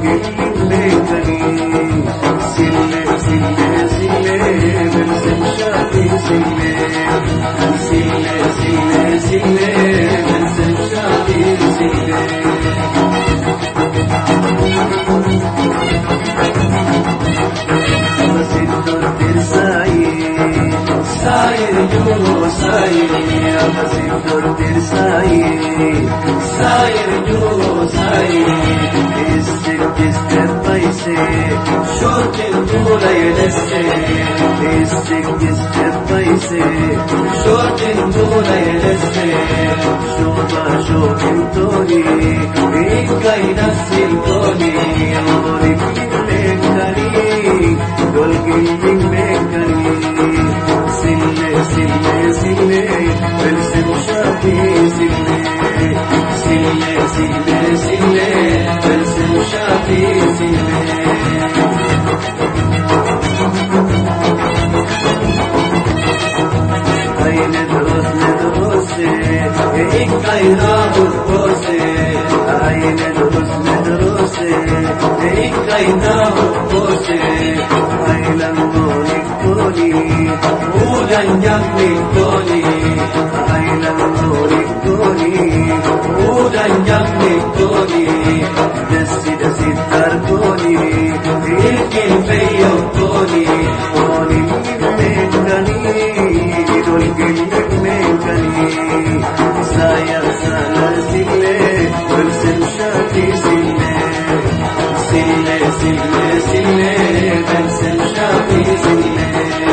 ميكاني سلة سلة سلة برسم شافي سلة سلة سلة سلة برسم شافي سلة Sair yo sair abasim dortir sair yo sair este paise shotin dura yelese este paise shotin dura yelese shoba shotin tori ikaina siltoni ori mekani golgi mekani sille sille sille برسم شافي سله سله سله سله برسم شافي سله عين دروس ندروسه एक कायदा होसे عين دروس ندروسه एक कायदा होसे عيلان دوني كوني ولن يملي كوني عيلان دوني كوني ولن يملي كوني دسي دسي تركوني يمكن فيا كوني كوني مكاني دول مكاني سايا سالا سلة برسم شافي سلة سلة سلة سلة برسم شافي سلة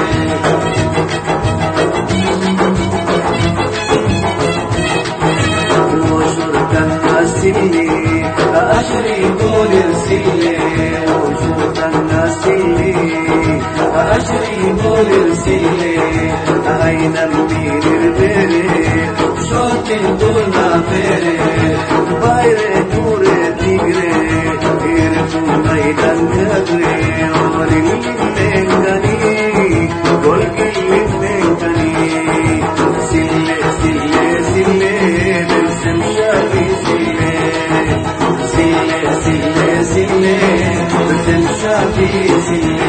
وشرطا سلة أشري طول السلة وشرطا سلة أشري طول السلة أين المير البريد شوتين طول ما فريد بايرة نورة تجري إرفو ميدان كبري أولي المكاني قولي المكاني سلة سلة سلة برسم شافي سلة سلة سلة سلة برسم شافي سلة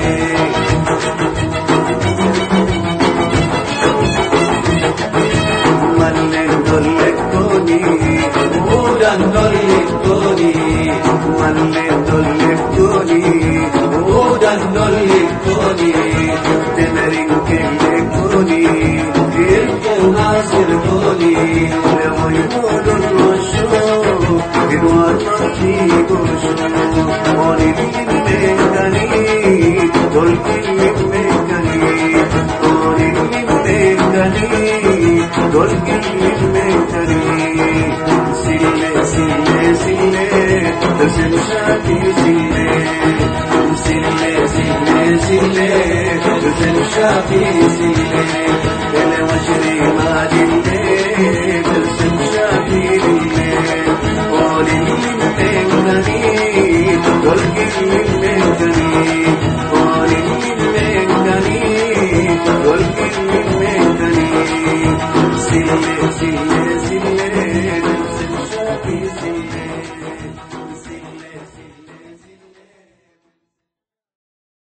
برسم شافي سلة سلة سلة سلة برسم شافي سلة بلا وشري ما دلة برسم شافي سلة قولي مكاني قولي مكاني